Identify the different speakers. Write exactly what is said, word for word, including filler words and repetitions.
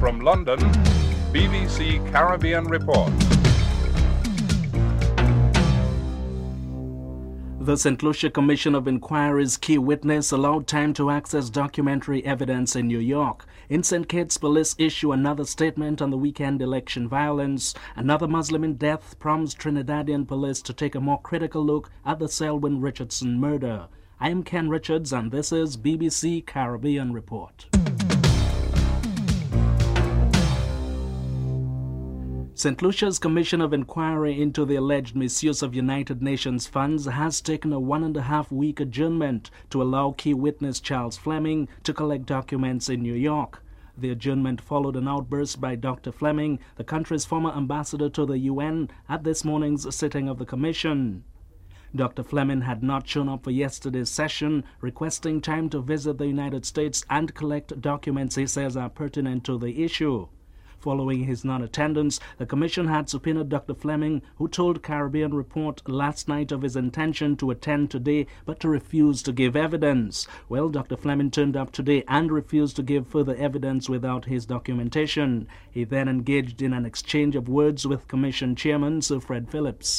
Speaker 1: From London, B B C Caribbean Report.
Speaker 2: The Saint Lucia Commission of Inquiry's key witness allowed time to access documentary evidence in New York. In Saint Kitts, police issue another statement on the weekend election violence. Another Muslim in death prompts Trinidadian police to take a more critical look at the Selwyn Richardson murder. I am Ken Richards and this is B B C Caribbean Report. Saint Lucia's Commission of Inquiry into the alleged misuse of United Nations funds has taken a one and a half week adjournment to allow key witness Charles Fleming to collect documents in New York. The adjournment followed an outburst by Doctor Fleming, the country's former ambassador to the U N, at this morning's sitting of the Commission. Doctor Fleming had not shown up for yesterday's session, requesting time to visit the United States and collect documents he says are pertinent to the issue. Following his non-attendance, the Commission had subpoenaed Doctor Fleming, who told Caribbean Report last night of his intention to attend today but to refuse to give evidence. Well, Doctor Fleming turned up today and refused to give further evidence without his documentation. He then engaged in an exchange of words with Commission Chairman Sir Fred Phillips.